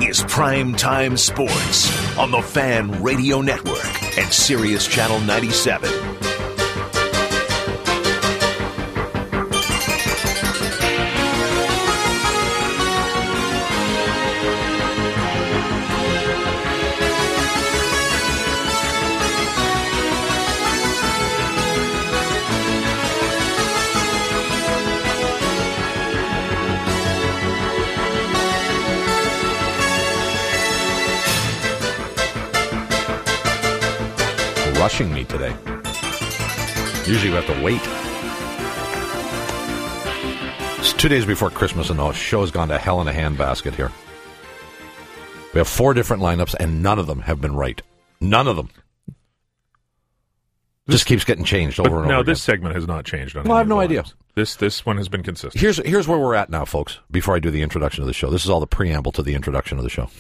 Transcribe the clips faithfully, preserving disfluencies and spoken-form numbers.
is Prime Time Sports on the Fan Radio Network and Sirius Channel ninety-seven. Rushing me today. Usually we have to wait. It's two days before Christmas and the show's gone to hell in a handbasket here. We have four different lineups and none of them have been right. None of them. This, Just keeps getting changed over and over now, again. this segment has not changed. On well, I have no idea. This this one has been consistent. Here's here's where we're at now, folks, before I do the introduction of the show. This is all the preamble to the introduction of the show.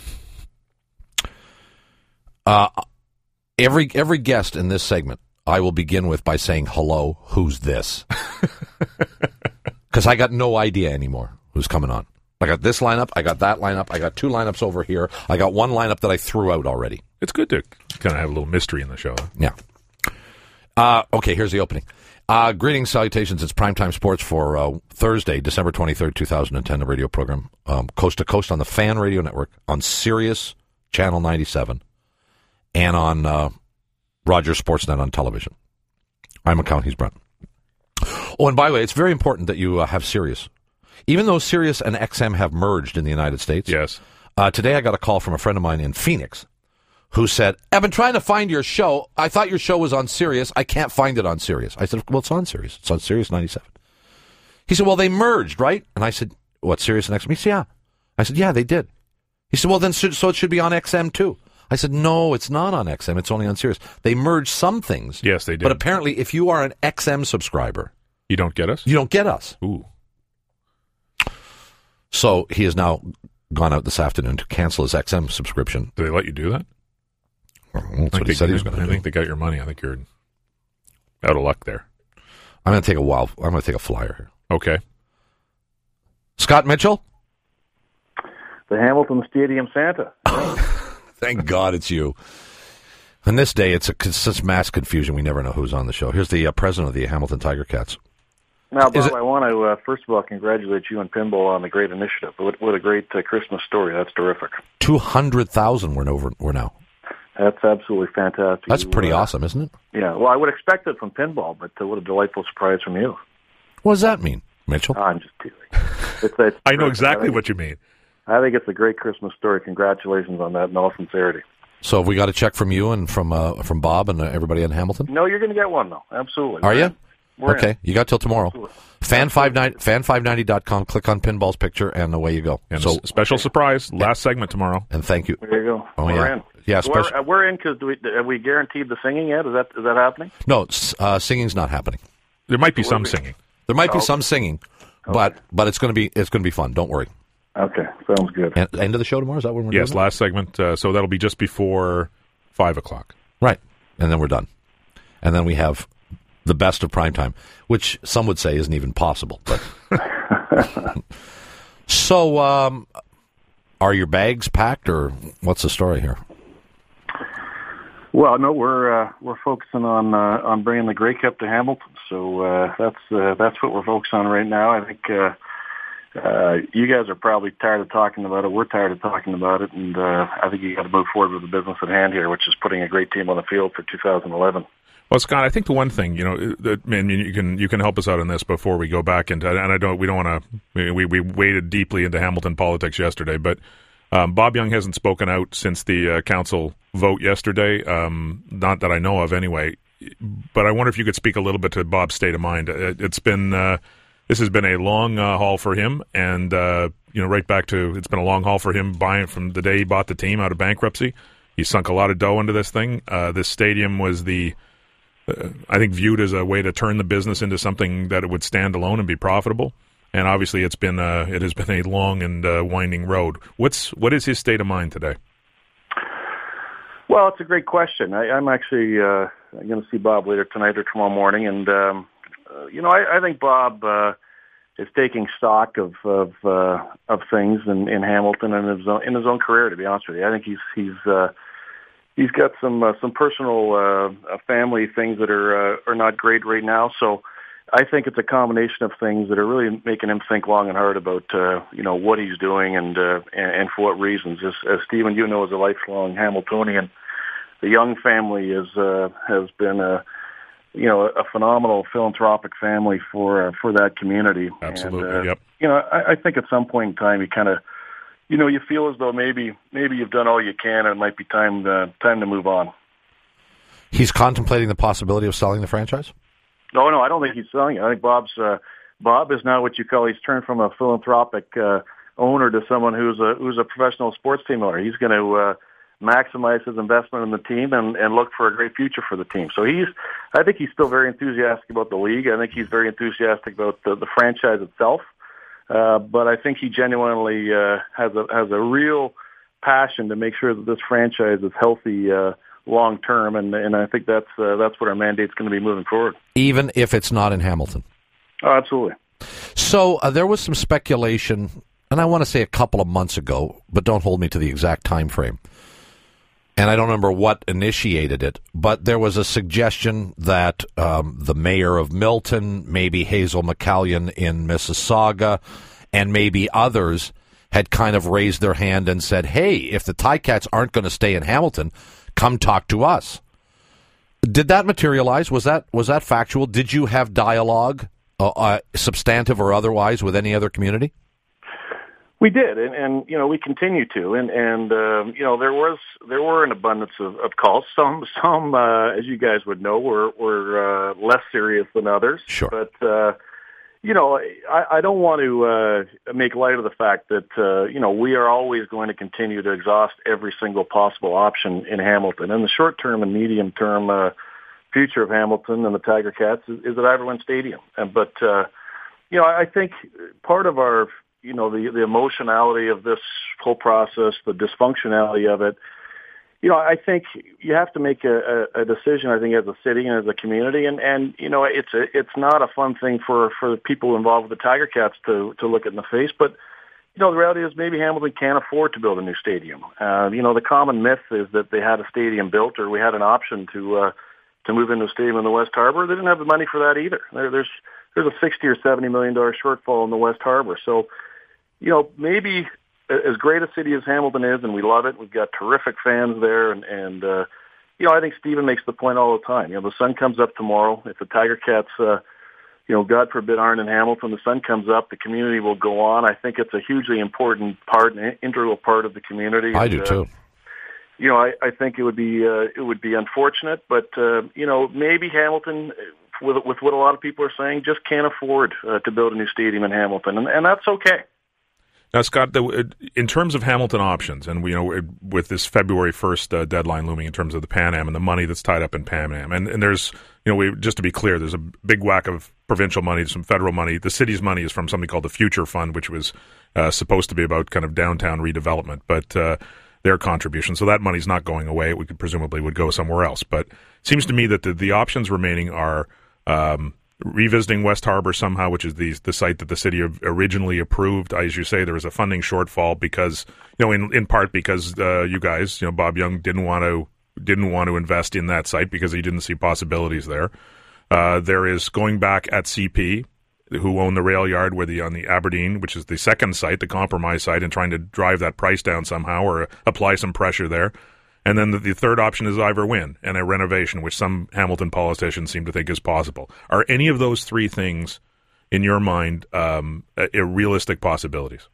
Uh... Every every guest in this segment, I will begin with by saying, hello, who's this? Because I got no idea anymore who's coming on. I got this lineup, I got that lineup, I got two lineups over here, I got one lineup that I threw out already. It's good to kind of have a little mystery in the show. Huh? Yeah. Uh, okay, here's the opening. Uh, greetings, salutations. It's Primetime Sports for uh, Thursday, December twenty-third, twenty ten, the radio program, um, coast to coast on the Fan Radio Network, on Sirius Channel ninety-seven. And on uh, Rogers Sportsnet on television. I'm McCown, he's Brent. Oh, and by the way, it's very important that you uh, have Sirius. Even though Sirius and X M have merged in the United States. Yes. Uh, today I got a call from a friend of mine in Phoenix who said, I've been trying to find your show. I thought your show was on Sirius. I can't find it on Sirius. I said, well, it's on Sirius. It's on Sirius ninety-seven. He said, well, they merged, right? And I said, what, Sirius and X M? He said, yeah. I said, yeah, they did. He said, well, then so it should be on X M too. I said, no, it's not on X M. It's only on Sirius. They merged some things. Yes, they did. But apparently, if you are an X M subscriber, you don't get us? You don't get us. Ooh. So he has now gone out this afternoon to cancel his X M subscription. Do they let you do that? Well, that's what he said he was going to do. I think they got your money. I think you're out of luck there. I'm going to take a while. I'm going to take a flyer here. Okay. Scott Mitchell? The Hamilton Stadium Santa. Thank God it's you. On this day, it's, a, it's such mass confusion. We never know who's on the show. Here's the uh, president of the Hamilton Tiger Cats. Now, Bob, it, I want to, uh, first of all, congratulate you and Pinball on the great initiative. What, what a great uh, Christmas story. That's terrific. two hundred thousand we're, over, we're now. That's absolutely fantastic. That's pretty uh, awesome, isn't it? Yeah. Well, I would expect it from Pinball, but uh, what a delightful surprise from you. What does that mean, Mitchell? Oh, I'm just teasing. It's, it's I know exactly I what you mean. I think it's a great Christmas story. Congratulations on that in all sincerity. So have we got a check from you and from uh, from Bob and uh, everybody in Hamilton? No, you're going to get one, though. Absolutely. Are you? We're okay. In. You got till tomorrow. Absolutely. Fan five ninety fan five ninety dot com. Click on Pinball's picture, and away you go. And so special okay. surprise, last yeah. segment tomorrow. And thank you. There you go. Oh, we're yeah. in. Yeah, so special. we're, uh, we're in because we, have we guaranteed the singing yet? Is that is that happening? No, uh, singing's not happening. There might be so some singing. There might be oh, some singing, okay. but but it's going to be it's going to be fun. Don't worry. Okay, sounds good. And, end of the show tomorrow? Is that when we're yes, doing? Yes, last segment. Uh, so that'll be just before five o'clock. Right, and then we're done, and then we have the best of primetime, which some would say isn't even possible. But so, um, are your bags packed, or what's the story here? Well, no, we're uh, we're focusing on uh, on bringing the Grey Cup to Hamilton. So uh, that's uh, that's what we're focused on right now. I think uh, uh, you guys are probably tired of talking about it. We're tired of talking about it, and uh, I think you got to move forward with the business at hand here, which is putting a great team on the field for two thousand eleven. Well, Scott, I think the one thing, you know, that, man, you can you can help us out on this before we go back into, and I don't, we don't want to, we we waded deeply into Hamilton politics yesterday, but um, Bob Young hasn't spoken out since the uh, council vote yesterday, um, not that I know of anyway. But I wonder if you could speak a little bit to Bob's state of mind. It, it's been uh, this has been a long uh, haul for him, and uh, you know, right back to it's been a long haul for him buying from the day he bought the team out of bankruptcy. He sunk a lot of dough into this thing. Uh, this stadium was the Uh, I think viewed as a way to turn the business into something that it would stand alone and be profitable. And obviously, it's been uh, it has been a long and uh, winding road. What's what is his state of mind today? Well, it's a great question. I, I'm actually uh, going to see Bob later tonight or tomorrow morning, and um, uh, you know, I, I think Bob uh, is taking stock of of, uh, of things in, in Hamilton and his own, in his own career. To be honest with you, I think he's he's uh, he's got some uh, some personal uh, family things that are uh, are not great right now. So I think it's a combination of things that are really making him think long and hard about uh, you know what he's doing and, uh, and and for what reasons. As, as Stephen, you know, as a lifelong Hamiltonian, the Young family is uh, has been a you know a phenomenal philanthropic family for uh, for that community. Absolutely. And, uh, yep. You know, I, I think at some point in time, you kind of you know you feel as though maybe maybe you've done all you can, and it might be time to, time to move on. He's contemplating the possibility of selling the franchise? No, no, I don't think he's selling it. I think Bob's uh, Bob is now what you call he's turned from a philanthropic uh, owner to someone who's a who's a professional sports team owner. He's going to uh, maximize his investment in the team and, and look for a great future for the team. So he's, I think he's still very enthusiastic about the league. I think he's very enthusiastic about the, the franchise itself. Uh, but I think he genuinely uh, has a has a real passion to make sure that this franchise is healthy uh, long term, and and I think that's uh, that's what our mandate's going to be moving forward. Even if it's not in Hamilton. Oh, absolutely. So uh, there was some speculation, and I want to say a couple of months ago, but don't hold me to the exact time frame. And I don't remember what initiated it, but there was a suggestion that um, the mayor of Milton, maybe Hazel McCallion in Mississauga, and maybe others had kind of raised their hand and said, hey, if the Ticats aren't going to stay in Hamilton, come talk to us. Did that materialize? Was that was that factual? Did you have dialogue, uh, uh, substantive or otherwise, with any other community? We did, and, and you know we continue to, and and uh, you know there was there were an abundance of, of calls. Some some uh, as you guys would know were were uh, less serious than others. Sure, but uh, you know I, I don't want to uh, make light of the fact that uh, you know we are always going to continue to exhaust every single possible option in Hamilton. And the short term and medium term uh, future of Hamilton and the Tiger Cats is, is at Iverland Stadium. And, but uh, you know I think part of our you know, the, the emotionality of this whole process, the dysfunctionality of it, you know, I think you have to make a, a, a decision, I think, as a city and as a community. And, and you know, it's a, it's not a fun thing for, for the people involved with the Tiger Cats to, to look in the face. But, you know, the reality is maybe Hamilton can't afford to build a new stadium. Uh, you know, the common myth is that they had a stadium built or we had an option to uh, to move into a stadium in the West Harbor. They didn't have the money for that either. There, there's there's a sixty or seventy million dollars shortfall in the West Harbor. So, you know, maybe as great a city as Hamilton is, and we love it, we've got terrific fans there, and, and uh, you know, I think Stephen makes the point all the time. You know, the sun comes up tomorrow. If the Tiger Cats, uh, you know, God forbid, aren't in Hamilton, the sun comes up, the community will go on. I think it's a hugely important part, an integral part of the community. I and, do, uh, too. You know, I, I think it would be uh, it would be unfortunate, but, uh, you know, maybe Hamilton, with, with what a lot of people are saying, just can't afford uh, to build a new stadium in Hamilton, and, and that's okay. Now, Scott, the, in terms of Hamilton options, and we you know with this February first uh, deadline looming in terms of the Pan Am and the money that's tied up in Pan Am, and, and there's you know we just to be clear, there's a big whack of provincial money, some federal money. The city's money is from something called the Future Fund, which was uh, supposed to be about kind of downtown redevelopment, but uh, their contribution. So that money's not going away. It would presumably would go somewhere else. But it seems to me that the, the options remaining are. Um, Revisiting West Harbor somehow, which is the the site that the city originally approved. As you say, there was a funding shortfall because, you know, in, in part because uh, you guys, you know, Bob Young didn't want to didn't want to invest in that site because he didn't see possibilities there. Uh, there is going back at C P, who own the rail yard where the on the Aberdeen, which is the second site, the compromise site, and trying to drive that price down somehow or apply some pressure there. And then the, the third option is Ivor Wynne and a renovation, which some Hamilton politicians seem to think is possible. Are any of those three things, in your mind, um, a, a realistic possibilities?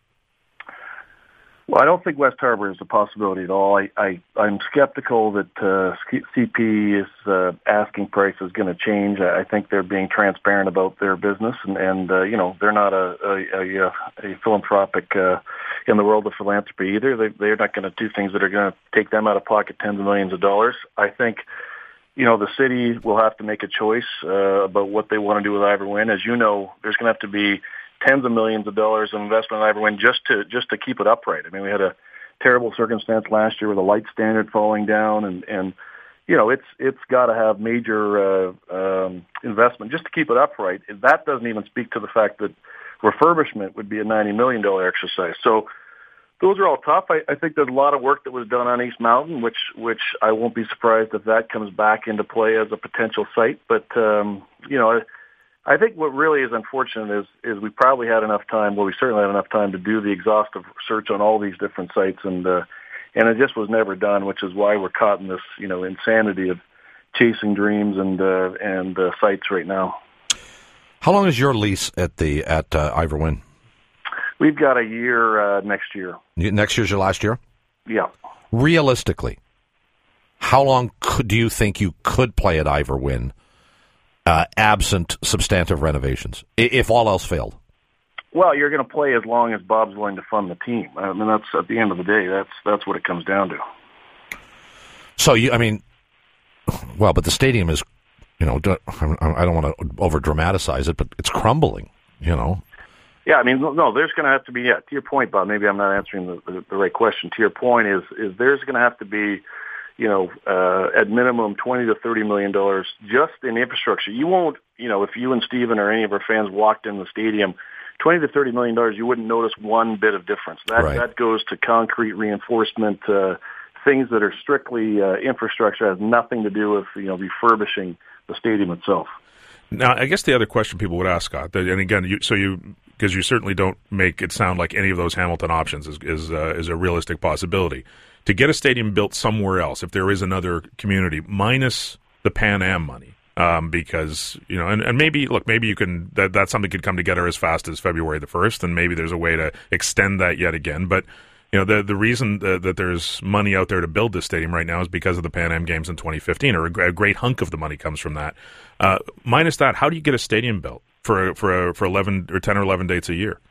Well, I don't think West Harbor is a possibility at all. I, I, I'm skeptical that uh, C P's uh, asking price is going to change. I think they're being transparent about their business, and, and uh, you know, they're not a, a, a, a philanthropic uh, in the world of philanthropy either. They, they're not going to do things that are going to take them out of pocket tens of millions of dollars. I think, you know, the city will have to make a choice uh, about what they want to do with Ivor Wynne. As you know, there's going to have to be tens of millions of dollars of investment in Ivor Wynne just to just to keep it upright. I mean, we had a terrible circumstance last year with a light standard falling down, and and you know it's it's got to have major uh, um, investment just to keep it upright. That doesn't even speak to the fact that refurbishment would be a ninety million dollars exercise. So those are all tough. I, I think there's a lot of work that was done on East Mountain, which which I won't be surprised if that comes back into play as a potential site. But, um, you know, I, I think what really is unfortunate is is we probably had enough time, well, we certainly had enough time to do the exhaustive search on all these different sites, and uh, and it just was never done, which is why we're caught in this, you know, insanity of chasing dreams and uh, and uh, sites right now. How long is your lease at the at uh, Ivor Wynne? We've got a year uh, next year. Next year's your last year? Yeah. Realistically, how long could, do you think you could play at Ivor Wynne uh, absent substantive renovations, if all else failed? Well, you're going to play as long as Bob's willing to fund the team. I mean, that's at the end of the day, that's that's what it comes down to. So, you, I mean, well, but the stadium is, you know, I don't want to over-dramatize it, but it's crumbling, you know. Yeah, I mean, no, there's going to have to be, yeah, to your point, Bob, maybe I'm not answering the, the, the right question. To your point is, is there's going to have to be, you know, uh, at minimum twenty to thirty million dollars just in infrastructure. You won't, you know, if you and Stephen or any of our fans walked in the stadium, twenty to thirty million dollars, you wouldn't notice one bit of difference. That, right. that goes to concrete reinforcement, uh, things that are strictly uh, infrastructure, has nothing to do with, you know, refurbishing the stadium itself. Now, I guess the other question people would ask, Scott, and again, you, so you, because you certainly don't make it sound like any of those Hamilton options is is, uh, is a realistic possibility. To get a stadium built somewhere else, if there is another community, minus the Pan Am money, um, because, you know, and, and maybe, look, maybe you can, that, that something could come together as fast as February the first, and maybe there's a way to extend that yet again, but you know, the the reason that, that there's money out there to build this stadium right now is because of the Pan Am Games in twenty fifteen, or a, a great hunk of the money comes from that. Uh, minus that, how do you get a stadium built for for for eleven or ten or eleven dates a year?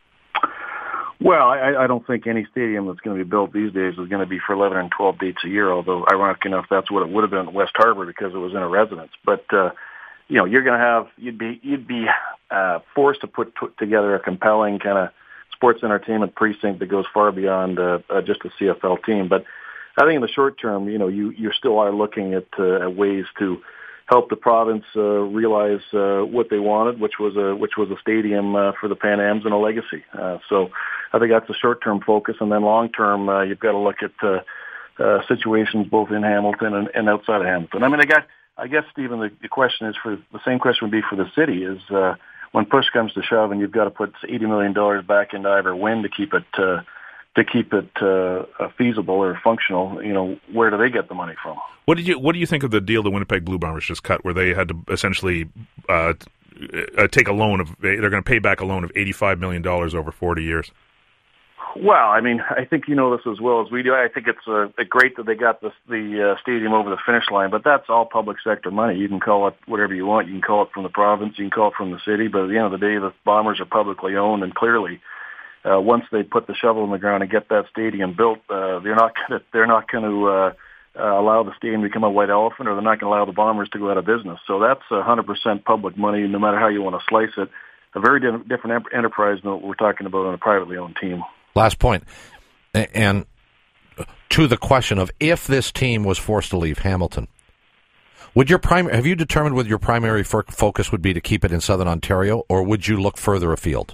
Well, I, I don't think any stadium that's going to be built these days is going to be for eleven and twelve dates a year. Although, ironic enough, that's what it would have been at West Harbor because it was in a residence. But uh, you know, you're going to have you'd be you'd be uh, forced to put t- together a compelling kind of sports entertainment precinct that goes far beyond uh, uh, just a C F L team. But I think in the short term, you know, you, you still are looking at, uh, at ways to help the province uh, realize uh, what they wanted, which was a which was a stadium uh, for the Pan Ams and a legacy. Uh, so I think that's a short term focus, and then long term, uh, you've got to look at uh, uh, situations both in Hamilton and, and outside of Hamilton. I mean, I guess I guess Stephen, the, the question is for the same question would be for the city is. Uh, When push comes to shove, and you've got to put eighty million dollars back into Ivor Wynne to keep it uh, to keep it uh, feasible or functional, you know, where do they get the money from? What did you What do you think of the deal the Winnipeg Blue Bombers just cut, where they had to essentially uh, uh, take a loan of they're going to pay back a loan of eighty-five million dollars over forty years? Well, I mean, I think you know this as well as we do. I think it's uh, great that they got this, the uh, stadium over the finish line, but that's all public sector money. You can call it whatever you want. You can call it from the province. You can call it from the city. But at the end of the day, the Bombers are publicly owned, and clearly, uh, once they put the shovel in the ground and get that stadium built, uh, they're not gonna, they're not going to uh, uh, allow the stadium to become a white elephant, or they're not going to allow the Bombers to go out of business. So that's one hundred percent public money, no matter how you want to slice it. A very different, different enterprise than what we're talking about on a privately owned team. Last point, and to the question of if this team was forced to leave Hamilton, would your prime have you determined whether your primary focus would be to keep it in Southern Ontario, or would you look further afield?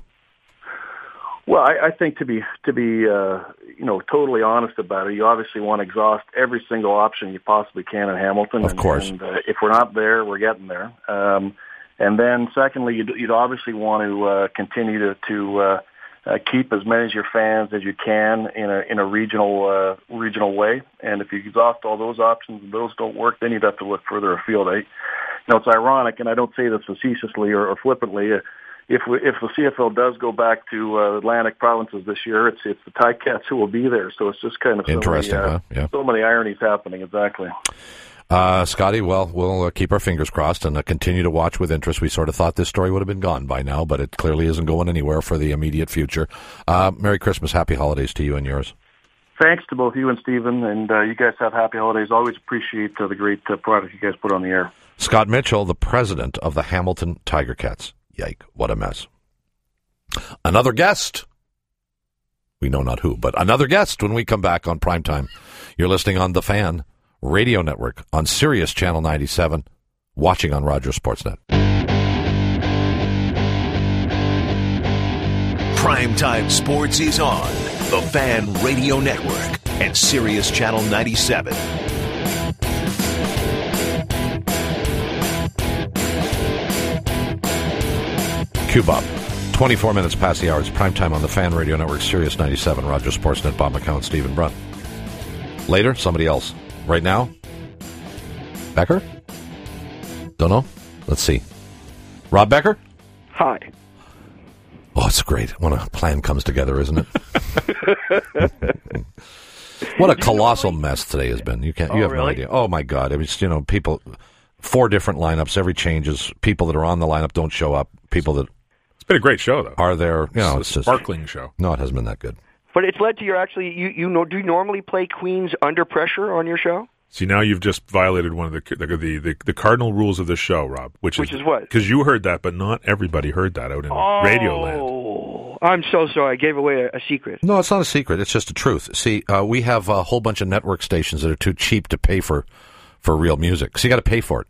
Well, I, I think to be to be uh, you know totally honest about it, you obviously want to exhaust every single option you possibly can in Hamilton. Of course, and, and uh, if we're not there, we're getting there. Um, and then, secondly, you'd, you'd obviously want to uh, continue to. to uh, Uh, keep as many of your fans as you can in a in a regional uh, regional way, and if you exhaust all those options and those don't work, then you'd have to look further afield. I, you know, it's ironic, and I don't say this facetiously or, or flippantly. Uh, if we, if the C F L does go back to uh, Atlantic provinces this year, it's it's the Ticats who will be there. So it's just kind of so interesting. Many, uh, huh? Yeah. So many ironies happening. Exactly. Uh, Scotty, well, we'll uh, keep our fingers crossed and uh, continue to watch with interest. We sort of thought this story would have been gone by now, but it clearly isn't going anywhere for the immediate future. Uh, Merry Christmas, Happy Holidays to you and yours. Thanks to both you and Stephen, and uh, you guys have happy holidays. Always appreciate uh, the great uh, product you guys put on the air. Scott Mitchell, the president of the Hamilton Tiger Cats. Yike, what a mess. Another guest. We know not who, but another guest when we come back on Primetime. You're listening on The Fan Radio Network, on Sirius Channel ninety-seven, watching on Rogers Sportsnet. Primetime Sports is on the Fan Radio Network and Sirius Channel ninety-seven. Q-Bob. twenty-four minutes past the hour. It's primetime on the Fan Radio Network, Sirius ninety-seven, Roger Sportsnet, Bob McCown, Stephen Brunt. Later, somebody else. Right now, Becker? Don't know. Let's see. Rob Becker? Hi. Oh, it's great when a plan comes together, isn't it? What a colossal mess today has been. You can't. You Oh, have really? no idea. Oh my God! I mean, it's, you know, people. Four different lineups. Every changes. People that are on the lineup don't show up. People that It's been a great show, though. are there. You know, It's it's a just sparkling show. No, it hasn't been that good. But it's led to your actually, you, you know, do you normally play Queens under pressure on your show? See, now you've just violated one of the the the, the, the cardinal rules of this show, Rob. Which, Which is, is what? Because you heard that, but not everybody heard that out in Radio Land. Oh, I'm so sorry. I gave away a, a secret. No, it's not a secret. It's just the truth. See, uh, we have a whole bunch of network stations that are too cheap to pay for for real music. So you got to pay for it.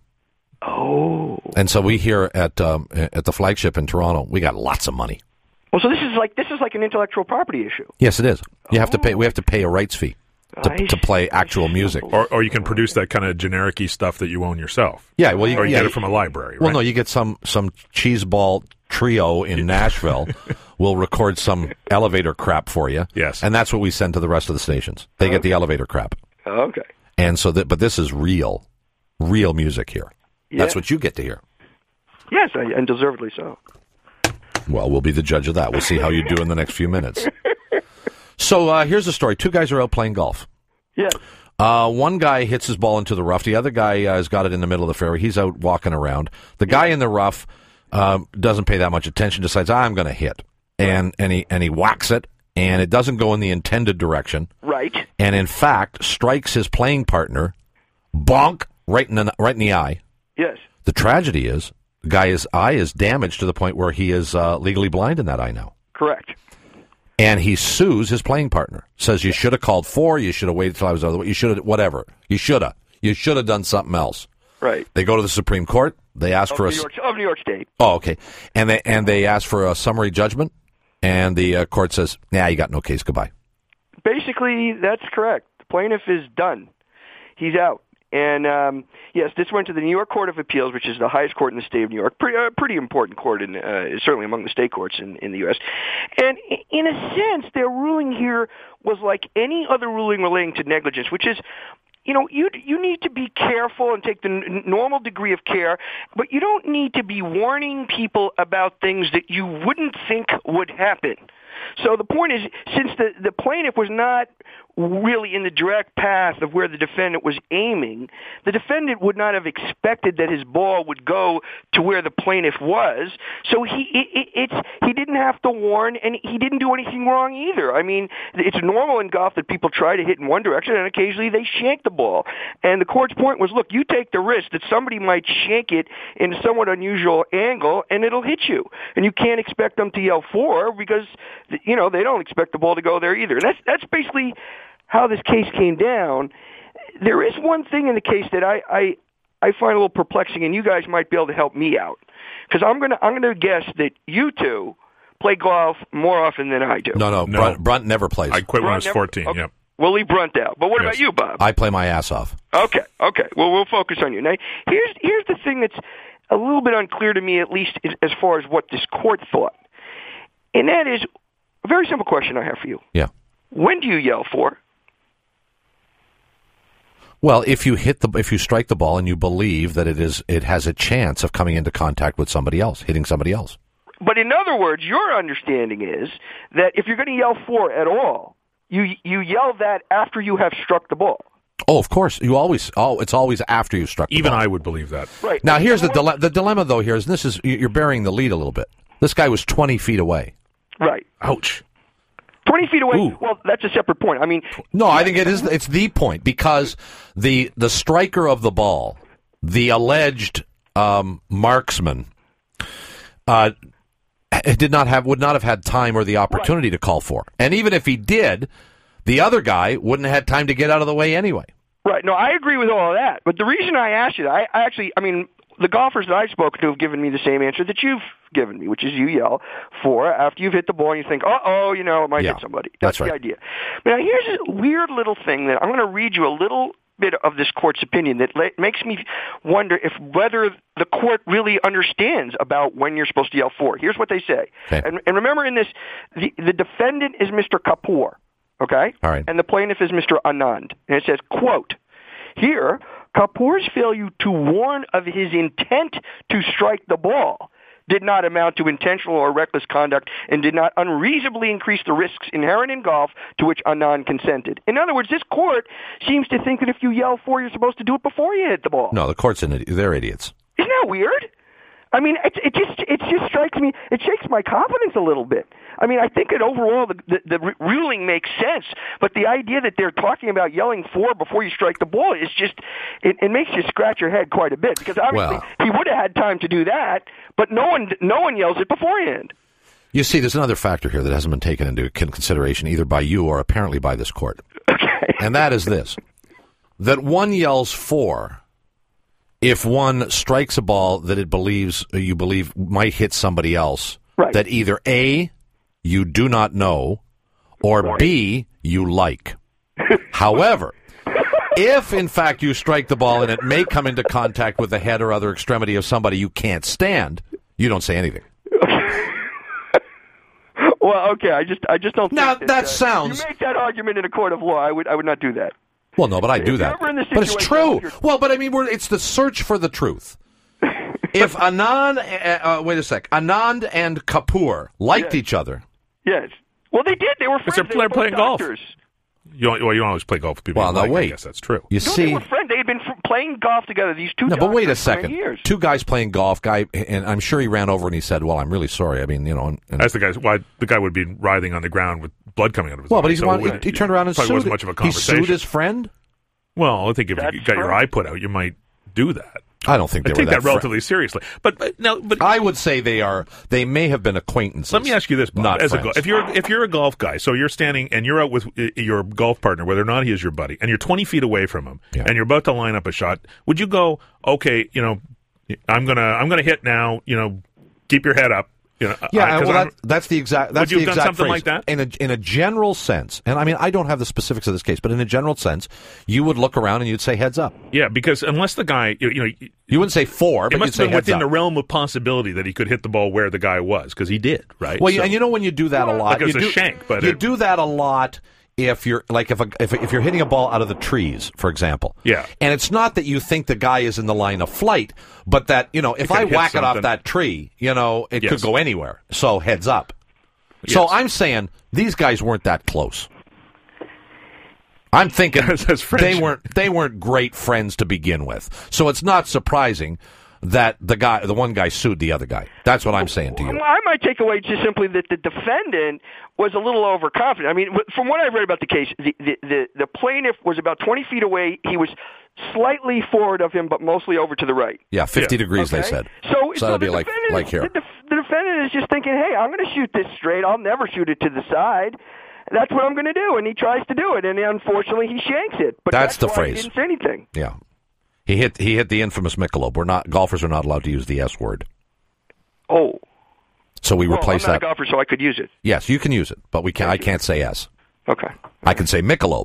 Oh. And so we here at um, at the flagship in Toronto, we got lots of money. Well, so this is like this is like an intellectual property issue. Yes, it is. You have to pay. We have to pay a rights fee to, I to play actual music. Or, or you can produce that kind of generic-y stuff that you own yourself. Yeah, well, you, or you yeah, get it from a library, Well, right? no, you get some some cheeseball trio in Nashville. will record some elevator crap for you. Yes, and that's what we send to the rest of the stations. They Okay. get the elevator crap. Okay. And so, that, but this is real, real music here. That's Yeah. what you get to hear. Yes, I- and deservedly so. Well, we'll be the judge of that. We'll see how you do in the next few minutes. So uh, here's the story. Two guys are out playing golf. Yes. Uh, one guy hits his ball into the rough. The other guy uh, has got it in the middle of the fairway. He's out walking around. The guy in the rough um, doesn't pay that much attention, decides, I'm going to hit. And, and, he, and he whacks it, and it doesn't go in the intended direction. Right. And, in fact, strikes his playing partner, bonk, right in the, right in the eye. Yes. The tragedy is, the guy's eye is damaged to the point where he is uh, legally blind in that eye now. Correct. And he sues his playing partner. Says, you should have called four, you should have waited till I was out of the way, you should have, whatever. You should have. You should have done something else. Right. They go to the Supreme Court. They ask Of for a... New York, of New York State. Oh, okay. And they, and they ask for a summary judgment, and the uh, court says, nah, you got no case, goodbye. Basically, that's correct. The plaintiff is done. He's out. And, um, yes, this went to the New York Court of Appeals, which is the highest court in the state of New York. Pretty, uh, pretty important court, in, uh, certainly among the state courts in, in the U S And in a sense, their ruling here was like any other ruling relating to negligence, which is, you know, you you need to be careful and take the n- normal degree of care, but you don't need to be warning people about things that you wouldn't think would happen. So the point is, since the, the plaintiff was not really in the direct path of where the defendant was aiming, the defendant would not have expected that his ball would go to where the plaintiff was. So he it, it's he didn't have to warn, and he didn't do anything wrong either. I mean, it's normal in golf that people try to hit in one direction, and occasionally they shank the ball. And the court's point was, look, you take the risk that somebody might shank it in a somewhat unusual angle, and it'll hit you. And you can't expect them to yell four because, you know, they don't expect the ball to go there either. And that's that's basically how this case came down. There is one thing in the case that I, I, I find a little perplexing, and you guys might be able to help me out. Because I'm gonna I'm gonna guess that you two play golf more often than I do. No, no, No. Brunt, Brunt never plays. I quit when I was Brunt never- fourteen, okay. yeah. We'll leave Brunt out. But what Yes. about you, Bob? I play my ass off. Okay, okay. Well, we'll focus on you. Now, here's here's the thing that's a little bit unclear to me, at least as- as far as what this court thought. And that is a very simple question I have for you. Yeah. When do you yell for? Well, if you hit the, if you strike the ball and you believe that it is, it has a chance of coming into contact with somebody else, hitting somebody else. But in other words, your understanding is that if you're going to yell for at all, you you yell that after you have struck the ball. Oh, of course. You always, oh, it's always after you struck the Even ball. I would believe that. Right. Now, here's the dile- the dilemma, though. Here is this is you're burying the lead a little bit. This guy was twenty feet away. Right. Ouch. twenty feet away. Ooh. Well, that's a separate point. I mean, No, I think it is. It's the point because the the striker of the ball, the alleged um, marksman, uh, did not have would not have had time or the opportunity to call for. And even if he did, the other guy wouldn't have had time to get out of the way anyway. right. No, I agree with all of that. But the reason I asked you that, I, I actually, I mean, the golfers that I've spoken to have given me the same answer that you've given me, which is you yell four after you've hit the ball and you think, uh-oh, you know, it might yeah, hit somebody. That's, that's right. the idea. Now, here's a weird little thing that I'm going to read you a little bit of this court's opinion that le- makes me wonder if whether the court really understands about when you're supposed to yell four. Here's what they say. Okay. And, and remember in this, the, the defendant is Mister Kapoor, okay? All right. And the plaintiff is Mister Anand. And it says, quote, here, Kapoor's failure to warn of his intent to strike the ball did not amount to intentional or reckless conduct and did not unreasonably increase the risks inherent in golf to which Anand consented. In other words, this court seems to think that if you yell four, you're supposed to do it before you hit the ball. No, the court's an idiot. They're idiots. Isn't that weird? I mean, it, it just it just strikes me, it shakes my confidence a little bit. I mean, I think that overall the, the, the ruling makes sense, but the idea that they're talking about yelling four before you strike the ball is just, it, it makes you scratch your head quite a bit, because obviously well, he would have had time to do that, but no one no one yells it beforehand. You see, there's another factor here that hasn't been taken into consideration either by you or apparently by this court. Okay. And that is this, that one yells four if one strikes a ball that it believes you believe might hit somebody else, right, that either A, you do not know, or B, you like. However, if in fact you strike the ball and it may come into contact with the head or other extremity of somebody you can't stand, you don't say anything. Well, okay, I just I just don't. Now think that, that uh, sounds. You make that argument in a court of law. I would I would not do that. Well, no, but I do If that. you're ever in the But it's situation true. where Well, but I mean, we're, it's the search for the truth. If Anand, uh, uh, wait a sec, Anand and Kapoor liked Yes. each other. Yes. Well, they did. They were friends. they're They were both playing golf. doctors. You don't, well, you don't always play golf with people. Well, you now like. wait. I guess that's true. You No, see, they were friends. They had been f- playing golf together. These two. no, but wait a doctors for second. Years. Two guys playing golf, guy, and I'm sure he ran over and he said, "Well, I'm really sorry. I mean, you know." And, and, As the guy, why the guy would be writhing on the ground with blood coming out of his. well, eye, but he's so one, it would- he, he turned around and probably sued. wasn't much of a he conversation. sued his friend. Well, I think if That's you got your true. eye put out, you might do that. I don't think I they take were that, that fri- relatively seriously. But, but now, but I would say they are. They may have been acquaintances. let me ask you this, Bob. Not As a friends. go- if you're if you're a golf guy, so you're standing and you're out with uh, your golf partner, whether or not he is your buddy, and you're twenty feet away from him, Yeah. and you're about to line up a shot, would you go, okay, you know, I'm gonna I'm gonna hit now, you know, keep your head up. You know, Yeah, I, 'cause well, I'm- that, that's the exact. That's you the have done exact something phrase. like that? In a in a general sense, and I mean, I don't have the specifics of this case, but in a general sense, you would look around and you'd say heads up. yeah, because unless the guy, you, you know, You wouldn't say four, it but you'd must say have been heads within up. the realm of possibility that he could hit the ball where the guy was, because he did, right? Well, you, So- and you know when you do that a lot, Like it was you a do, shank, but you it- do that a lot. If you're like if a, if if you're hitting a ball out of the trees, for example, Yeah. and it's not that you think the guy is in the line of flight, but that you know if could I hit whack it off something. that tree, you know it Yes. could go anywhere. So heads up. So Yes. I'm saying these guys weren't that close. I'm thinking As- as they friendship. weren't they weren't great friends to begin with. So it's not surprising that the guy, the one guy, sued the other guy. That's what I'm saying to you. Well, I might take away just simply that the defendant was a little overconfident. I mean, from what I read about the case, the, the, the, the plaintiff was about twenty feet away. He was slightly forward of him, but mostly over to the right. Yeah, fifty Yeah. degrees, they Okay? said. So, So that'd the be like- defendant- like here. The, def- the defendant is just thinking, hey, I'm going to shoot this straight. I'll never shoot it to the side. That's what I'm going to do. And he tries to do it, and unfortunately he shanks it. But That's that's, the why he phrase. didn't say anything. Yeah. He hit he hit the infamous Michelob. We're not golfers are not allowed to use the S word. Oh. So we Well, replace I'm not that. a golfer, so I could use it. Yes, you can use it, but we can I can't say S. Okay. I can say Michelob.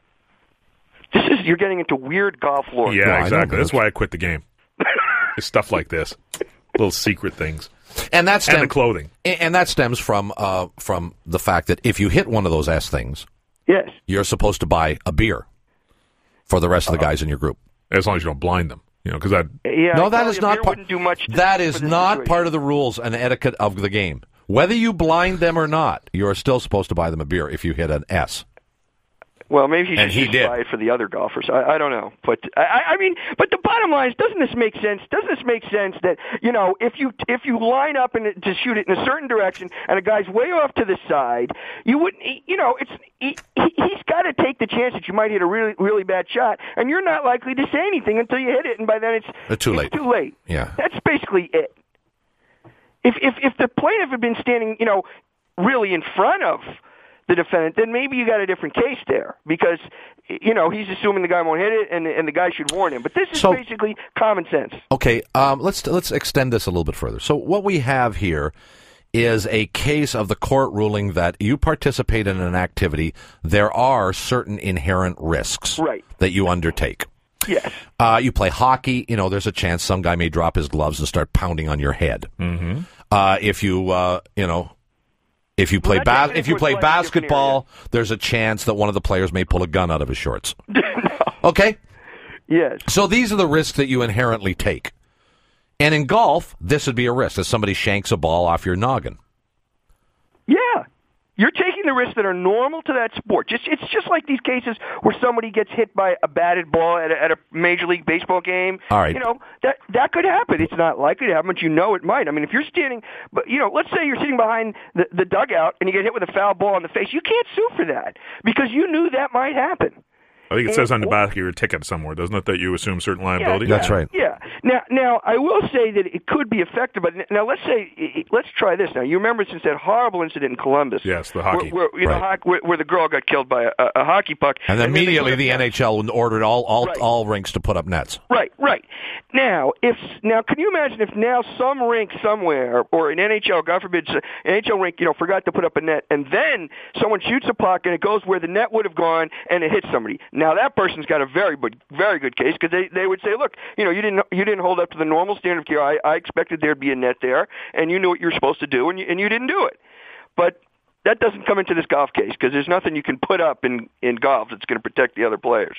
This is you're getting into weird golf lore. Yeah, No, I know, exactly. but That's it's- why I quit the game. It's stuff like this, little secret things, And that and stems the clothing. and that stems from uh, from the fact that if you hit one of those S things, Yes. you're supposed to buy a beer for the rest of the guys in your group. As long as you don't blind them, you know, because that. Yeah. No, I that tell is you, not beer part. wouldn't do much to- That for is this not situation. part of the rules and etiquette of the game. Whether you blind them or not, you are still supposed to buy them a beer if you hit an S. Well, maybe he And should he just did. buy it for the other golfers. I, I don't know, but I, I mean, but the bottom line is, doesn't this make sense? Doesn't this make sense that you know, if you if you line up and to shoot it in a certain direction, and a guy's way off to the side, you wouldn't, you know, it's he, he, he's got to take the chance that you might hit a really really bad shot, and you're not likely to say anything until you hit it, and by then it's Uh, too it's late. Too late. Yeah. That's basically it. If if if the plaintiff had been standing, you know, really in front of the defendant, then maybe you got a different case there because, you know, he's assuming the guy won't hit it and, and the guy should warn him. But this is So- basically common sense. Okay, um, let's let's extend this a little bit further. So what we have here is a case of the court ruling that you participate in an activity, there are certain inherent risks Right. that you undertake. Yes. Uh, you play hockey, you know, there's a chance some guy may drop his gloves and start pounding on your head. Mm-hmm. Uh, if you, uh, you know, if you play Well, bas- that's if you a play slightly different basketball, there's a chance that one of the players may pull a gun out of his shorts. Okay? Yes. So these are the risks that you inherently take. And in golf, this would be a risk, that somebody shanks a ball off your noggin. Yeah. You're taking the risks that are normal to that sport. Just It's just like these cases where somebody gets hit by a batted ball at a, at a Major League Baseball game. All right. You know, that that could happen. It's not likely to happen, but you know it might. I mean, if you're standing, but you know, let's say you're sitting behind the, the dugout and you get hit with a foul ball in the face. You can't sue for that because you knew that might happen. I think it says on the back of your ticket somewhere, doesn't it, that you assume certain liability? Yeah, That's right. Yeah. Now, now I will say that it could be effective, but now let's say let's try this. Now, you remember since that horrible incident in Columbus? Yes, the hockey. where, where, you know, Right. hockey, where, where the girl got killed by a, a hockey puck, And then they immediately put up the nets. N H L ordered all all, Right. all rinks to put up nets. Right, right. Now, if now, can you imagine if now some rink somewhere or an N H L, God forbid, an N H L rink, you know, forgot to put up a net, and then someone shoots a puck and it goes where the net would have gone and it hits somebody. Now that person's got a very good, very good case because they they would say, look, you know, you didn't you didn't hold up to the normal standard of care. I, I expected there'd be a net there, and you knew what you were supposed to do, and you, and you didn't do it. But that doesn't come into this golf case because there's nothing you can put up in in golf that's going to protect the other players.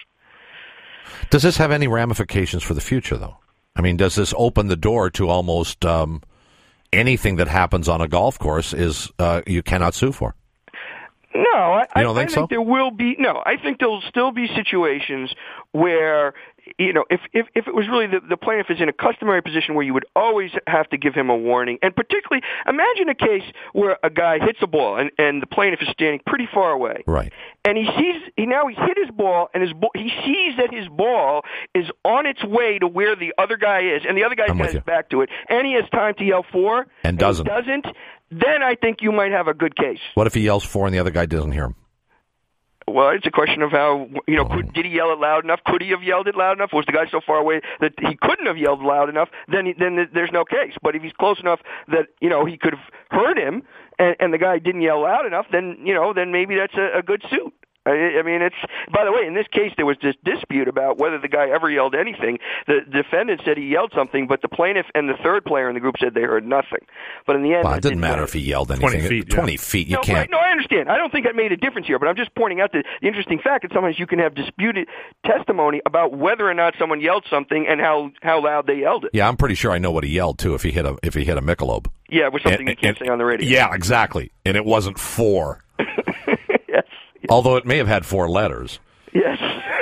Does this have any ramifications for the future, though? I mean, does this open the door to almost um, anything that happens on a golf course is uh, you cannot sue for? No, I, You don't I, think I so? think there will be no. I think there'll still be situations where, you know, if if, if it was really the, the plaintiff is in a customary position where you would always have to give him a warning, and particularly imagine a case where a guy hits a ball and, and the plaintiff is standing pretty far away, Right. and he sees he now he hit his ball and his ball, he sees that his ball is on its way to where the other guy is, and the other guy's I'm got with his you. back to it, and he has time to yell for And doesn't. he doesn't. Then I think you might have a good case. What if he yells for and the other guy doesn't hear him? Well, it's a question of how, you know, could, did he yell it loud enough? Could he have yelled it loud enough? Was the guy so far away that he couldn't have yelled loud enough? Then he, then there's no case. But if he's close enough that, you know, he could have heard him and, and the guy didn't yell loud enough, then, you know, then maybe that's a, a good suit. I, I mean, it's, by the way, in this case, there was this dispute about whether the guy ever yelled anything. The defendant said he yelled something, but the plaintiff and the third player in the group said they heard nothing. But in the end, Well, that it didn't didn't matter if he yelled anything. twenty feet, yeah. twenty feet, you no, can't. right, no, I understand. I don't think that made a difference here, but I'm just pointing out the, the interesting fact that sometimes you can have disputed testimony about whether or not someone yelled something and how, how loud they yelled it. Yeah, I'm pretty sure I know what he yelled too. If he hit a if he hit a Michelob. Yeah, it was something And- you can't and- say on the radio. Yeah, exactly. And it wasn't four, yes. although it may have had four letters. Yes.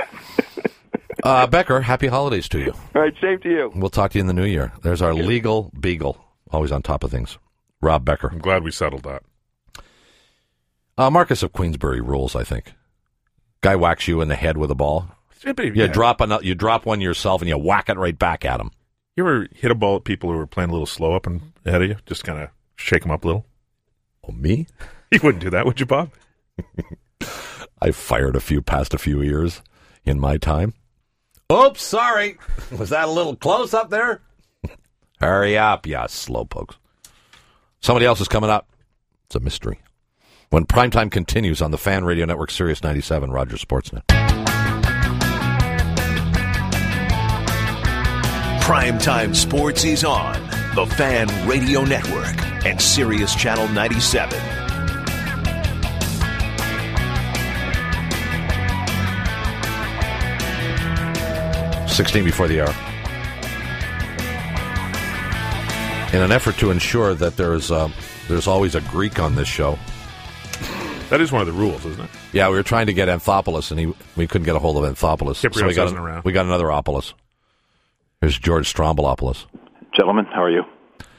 Uh, Becker, happy holidays to you. All right, same to you. We'll talk to you in the new year. There's our legal beagle, always on top of things. Rob Becker. I'm glad we settled that. Uh, Marcus of Queensbury rules, I think. Guy whacks you in the head with a ball. Yeah, but, You yeah. drop an, you drop one yourself and you whack it right back at him. You ever hit a ball at people who were playing a little slow up and ahead of you? Just kind of shake them up a little? Oh, me? You wouldn't do that, would you, Bob? I fired a few past a few ears in my time. Oops, sorry. Was that a little close up there? Hurry up, you slowpokes. Somebody else is coming up. It's a mystery. When primetime continues on the Fan Radio Network, Sirius ninety-seven, Rogers Sportsnet. Primetime Sports is on the Fan Radio Network and Sirius Channel ninety-seven. sixteen before the hour. In an effort to ensure that there's uh, there's always a Greek on this show. That is one of the rules, isn't it? Yeah, we were trying to get Anthopoulos, and he we couldn't get a hold of Anthopoulos. Kyprios we got isn't around. we got another Opoulos. Here's George Strombolopoulos. Gentlemen, how are you?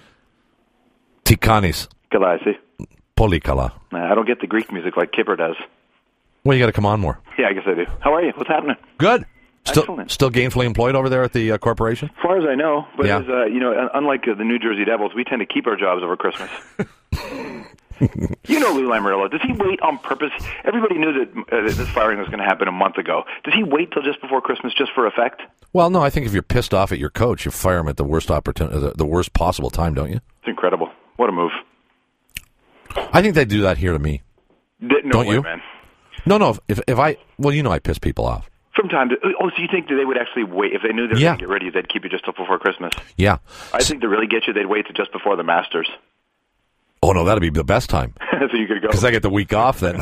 Tikanis Galasi. Polikala. I don't get the Greek music like Kipper does. Well, you got to come on more. Yeah, I guess I do. How are you? What's happening? Good. Still, Excellent. still gainfully employed over there at the uh, corporation? As far as I know, but Yeah. as, uh, you know, un- unlike uh, the New Jersey Devils, we tend to keep our jobs over Christmas. You know Lou Lamoriello. Does he wait on purpose? Everybody knew that uh, this firing was going to happen a month ago. Does he wait till just before Christmas just for effect? Well, no, I think if you're pissed off at your coach, you fire him at the worst opportunity, the, the worst possible time, don't you? It's incredible. What a move. I think they do that here to me. D- no don't way, you? man. No, no. If if I well, you know, I piss people off. From time to oh, so you think that they would actually wait if they knew they were Yeah. going to get rid of you? They'd keep you just till before Christmas. Yeah. I think to really get you, they'd wait till just before the Masters, Oh no, that'd be the best time so you could go. because I get the week off then.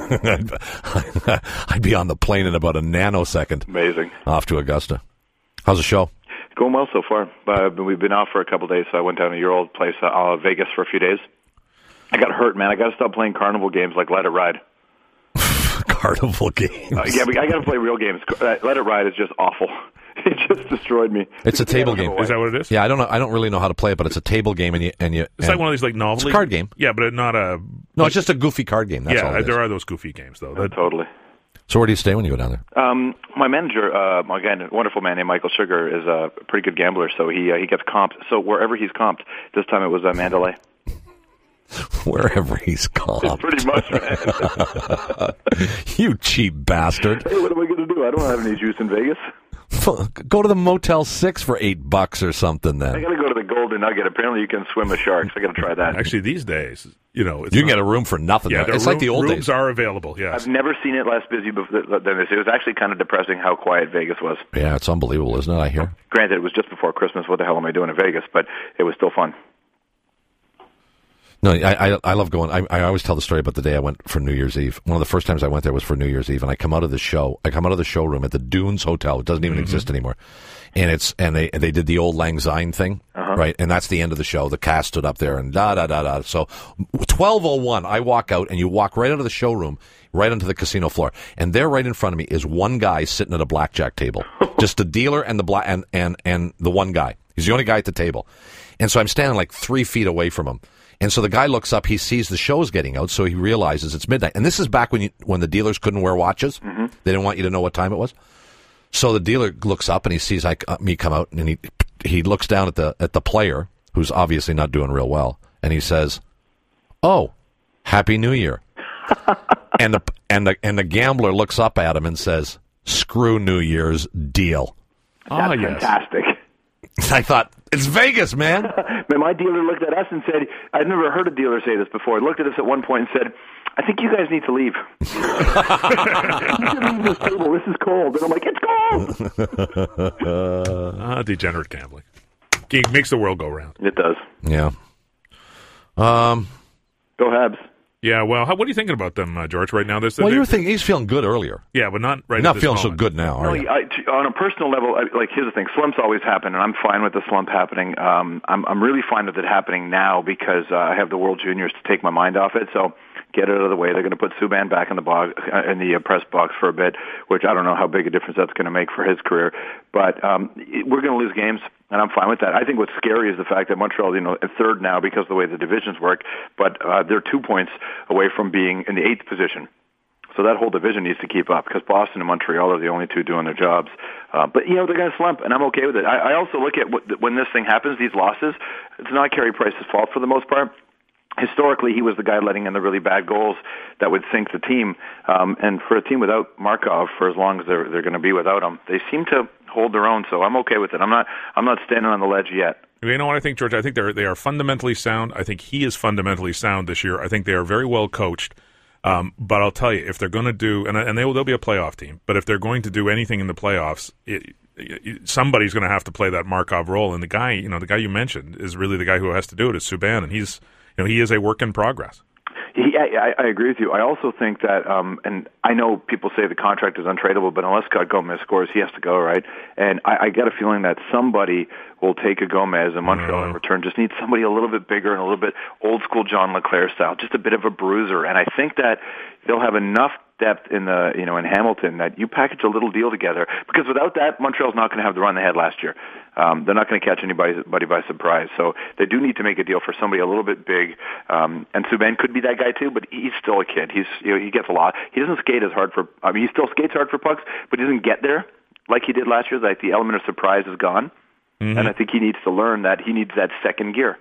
I'd be on the plane in about a nanosecond. Amazing. Off to Augusta. How's the show? Going well so far. Uh, we've been off for a couple of days, so I went down to your old place, uh, uh, Vegas, for a few days. I got hurt, man. I got to stop playing carnival games like Let It Ride. Carnival games. Uh, yeah, but I got to play real games. Uh, Let It Ride is just awful. It just destroyed me. It's a table game. Is that what it is? Yeah, I don't know. I don't really know how to play it, but it's a table game, and you and you. It's and like one of these like novelty. It's a card game. Yeah, but not a. No, it's just a goofy card game. That's all yeah, it is. there are those goofy games though. That, Totally. So where do you stay when you go down there? Um, my manager, uh, again, a wonderful man named Michael Sugar, is a pretty good gambler, so he uh, he gets comped. So wherever he's comped, this time it was uh, Mandalay. Wherever he's comped. Pretty much, man. You cheap bastard. Hey, what am I going to do? I don't have any juice in Vegas. Go to the Motel six for eight bucks or something I then. got to go to the Golden Nugget. Apparently you can swim with sharks. I got to try that. actually, these days, you know, it's You can not- get a room for nothing. Yeah, there. the It's room- like the old rooms days. are available. Yes. I've never seen it less busy bef- than this. It was actually kind of depressing how quiet Vegas was. Yeah, it's unbelievable, isn't it? I hear. Granted, it was just before Christmas. What the hell am I doing in Vegas? But it was still fun. No, I, I I love going. I, I always tell the story about the day I went for New Year's Eve. One of the first times I went there was for New Year's Eve, and I come out of the show. I come out of the showroom at the Dunes Hotel. It doesn't even Mm-hmm. exist anymore, and it's and they they did the old Lang Syne thing, Uh-huh. right? And that's the end of the show. The cast stood up there and da da da da. So twelve oh one, I walk out, and you walk right out of the showroom, right onto the casino floor, and there, right in front of me, is one guy sitting at a blackjack table, just the dealer and the black and and and the one guy. He's the only guy at the table, and so I'm standing like three feet away from him. And so the guy looks up, he sees the show's getting out, so he realizes it's midnight. And this is back when you, when the dealers couldn't wear watches. Mm-hmm. They didn't want you to know what time it was. So the dealer looks up and he sees I, uh, me come out, and he he looks down at the at the player, who's obviously not doing real well, and he says, "Oh, Happy New Year." and the and the and the gambler looks up at him and says, "Screw New Year's, deal." Ah, That's yes. fantastic. I thought, it's Vegas, man. Man, my dealer looked at us and said, I'd never heard a dealer say this before. He looked at us at one point and said, I think you guys need to leave. You should leave this table. This is cold. And I'm like, it's cold. Ah, degenerate gambling. It makes the world go round. It does. Yeah. Um. Go Habs. Yeah, well, how, what are you thinking about them, uh, George, right now? This, Well, they- you were thinking he's feeling good earlier. Yeah, but not right You're at not this feeling so moment. good now, are No, you? I, t- on a personal level, I, like here's the thing: slumps always happen, and I'm fine with the slump happening. Um, I'm I'm really fine with it happening now because uh, I have the World Juniors to take my mind off it. So get it out of the way. They're going to put Subban back in the box, uh, in the uh, press box for a bit, which I don't know how big a difference that's going to make for his career. But um, it, we're going to lose games, and I'm fine with that. I think what's scary is the fact that Montreal, you know, at third now because of the way the divisions work, but uh, they're two points away from being in the eighth position. So that whole division needs to keep up because Boston and Montreal are the only two doing their jobs. Uh, but, you know, they're going to slump, and I'm okay with it. I, I also look at what, when this thing happens, these losses, it's not Carey Price's fault for the most part. Historically, he was the guy letting in the really bad goals that would sink the team. Um, and for a team without Markov, for as long as they're they're going to be without him, they seem to hold their own. So I'm okay with it. I'm not I'm not standing on the ledge yet. You know what I think, George? I think they're they are fundamentally sound. I think he is fundamentally sound this year. I think they are very well coached. Um, but I'll tell you, if they're going to do, and, and they will, they'll be a playoff team. But if they're going to do anything in the playoffs, it, it, somebody's going to have to play that Markov role. And the guy, you know, the guy you mentioned is really the guy who has to do it. Is Subban, and he's, you know, he is a work in progress. He, I, I agree with you. I also think that, um, and I know people say the contract is untradeable, but unless Scott Gomez scores, he has to go, right? And I, I get a feeling that somebody will take a Gomez and Montreal Uh. in return. Just needs somebody a little bit bigger and a little bit old school John LeClair style, just a bit of a bruiser. And I think that they'll have enough depth in the, you know, in Hamilton that you package a little deal together. Because without that, Montreal's not going to have the run they had last year. Um, they're not going to catch anybody, anybody by surprise. So they do need to make a deal for somebody a little bit big. Um, and Subban could be that guy too, but he's still a kid. He's, you know, he gets a lot. He doesn't skate as hard for, I mean, he still skates hard for pucks, but he doesn't get there like he did last year. Like the element of surprise is gone. Mm-hmm. And I think he needs to learn that he needs that second gear.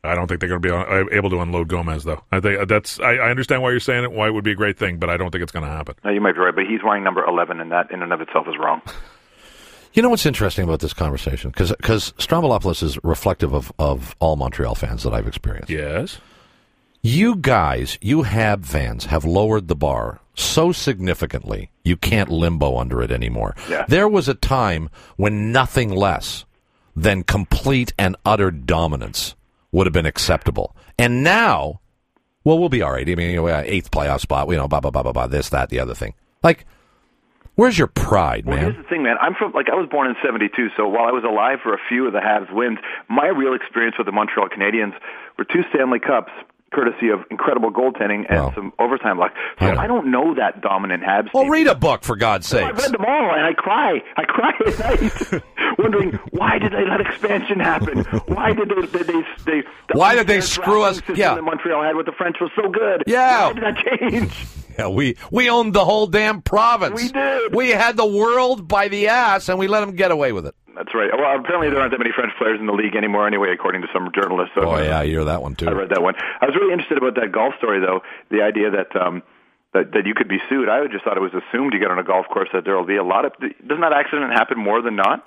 I don't think they're going to be uh, able to unload Gomez, though. I think that's. I, I understand why you're saying it, why it would be a great thing, but I don't think it's going to happen. No, you might be right, but he's wearing number eleven, and that in and of itself is wrong. You know what's interesting about this conversation? Because Stroumboulopoulos is reflective of, of all Montreal fans that I've experienced. Yes. You guys, you Hab fans, have lowered the bar so significantly you can't limbo under it anymore. Yeah. There was a time when nothing less than complete and utter dominance would have been acceptable. And now, well, we'll be all right. I mean, you know, eighth playoff spot, you know, blah, blah, blah, blah, blah, this, that, the other thing. Like, where's your pride, well, man? Here's the thing, man. I'm from, like, I was born in seventy-two, so while I was alive for a few of the Habs wins, my real experience with the Montreal Canadiens were two Stanley Cups, courtesy of incredible goaltending and Wow. some overtime luck. So Yeah. I don't know that dominant Habs Well, team. read a book, for God's So sake. I've read them all, and I cry. I cry at night, wondering why did they let expansion happen? Why did they? Did they, they the Why did they unfair screw drafting us? system Yeah. that Montreal had with the French was so good. Yeah. Why did that change? Yeah, we, we owned the whole damn province. We did. We had the world by the ass, and we let them get away with it. That's right. Well, apparently there aren't that many French players in the league anymore anyway, according to some journalists. So Oh, yeah, you hear that one, too. I read that one. I was really interested about that golf story, though. The idea that um, that, that you could be sued. I just thought it was assumed you get on a golf course that there will be a lot of. Doesn't that accident happen more than not?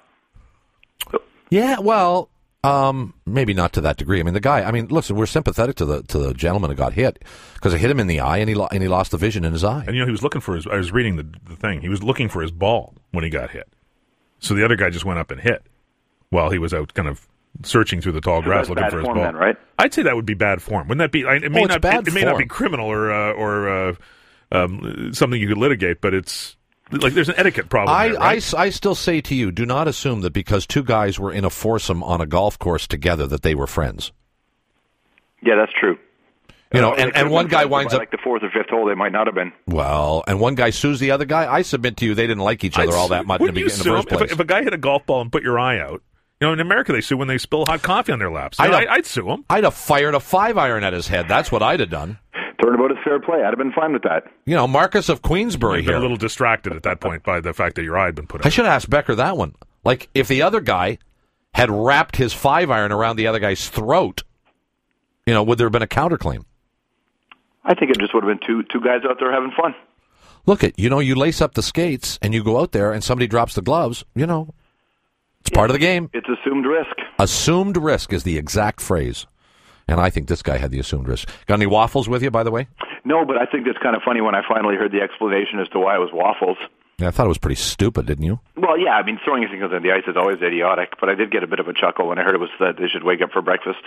Yeah, well, um, maybe not to that degree. I mean, the guy. I mean, listen, we're sympathetic to the to the gentleman who got hit because it hit him in the eye, and he lo- and he lost the vision in his eye. And, you know, he was looking for his, I was reading the, the thing, he was looking for his ball when he got hit. So the other guy just went up and hit while he was out kind of searching through the tall So grass that's looking bad for his form ball. then, right? I'd say that would be bad form. Wouldn't that be? I- It may Oh, it's not. bad It, it may not be form. criminal or uh, or uh, um, something you could litigate, but it's like there's an etiquette problem. I, there, right? I, I still say to you, do not assume that because two guys were in a foursome on a golf course together that they were friends. Yeah, that's true. You know, Uh, they and, could and have one been guy friends, winds but by, up. like the fourth or fifth hole. They might not have been. Well, and one guy sues the other guy. I submit to you, they didn't like each other I'd all sue- that much in the, wouldn't you be- in the sue first him? place. If, a- if a guy hit a golf ball and put your eye out, you know, in America they sue when they spill hot coffee on their laps. You I'd know, have- I, I'd sue him. I'd have fired a five iron at his head. That's what I'd have done. Turnabout is fair play. I'd have been fine with that. You know, Marcus of Queensbury You've been here. a little distracted at that point by the fact that your eye had been put out. I should have asked Becker that one. Like, if the other guy had wrapped his five iron around the other guy's throat, you know, would there have been a counterclaim? I think it just would have been two two guys out there having fun. Look at, you know, you lace up the skates and you go out there and somebody drops the gloves, you know, it's part of the game. It's assumed risk. Assumed risk is the exact phrase. And I think this guy had the assumed risk. Got any waffles with you, by the way? No, but I think it's kind of funny when I finally heard the explanation as to why it was waffles. Yeah, I thought it was pretty stupid, didn't you? Well, yeah, I mean, throwing things on the ice is always idiotic, but I did get a bit of a chuckle when I heard it was that they should wake up for breakfast.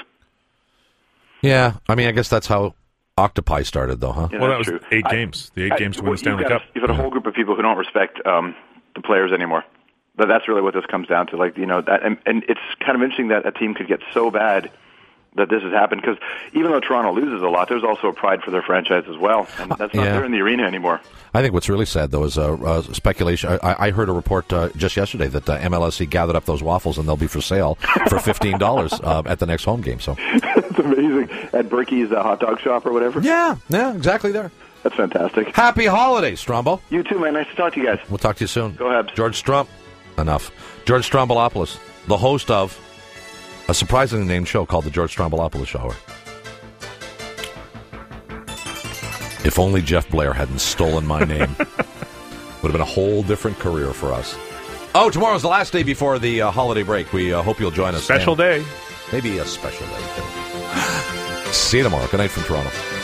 Yeah, I mean, I guess that's how Octopi started, though, huh? Yeah, Well, that that's was true. eight I- games. The eight I- games to win well, the Stanley you've got, Cup. You've got a whole group of people who don't respect um, the players anymore. But that's really what this comes down to. Like, you know, that, and, and it's kind of interesting that a team could get so bad that this has happened, because even though Toronto loses a lot, there's also a pride for their franchise as well, and that's not Yeah. there in the arena anymore. I think what's really sad, though, is uh, uh, speculation. I, I heard a report uh, just yesterday that uh, M L S C gathered up those waffles and they'll be for sale for fifteen dollars uh, at the next home game. So, It's amazing. At Berkey's uh, hot dog shop or whatever. yeah, yeah, exactly there. That's fantastic. Happy holidays, Strombo. You too, man. Nice to talk to you guys. We'll talk to you soon. Go Habs. George Strump. Enough. George Stroumboulopoulos, the host of a surprisingly named show called The George Stroumboulopoulos Show. If only Jeff Blair hadn't stolen my name, would have been a whole different career for us. Oh, tomorrow's the last day before the uh, holiday break. We uh, hope you'll join us. Special then. day. Maybe a special day. See you tomorrow. Good night from Toronto.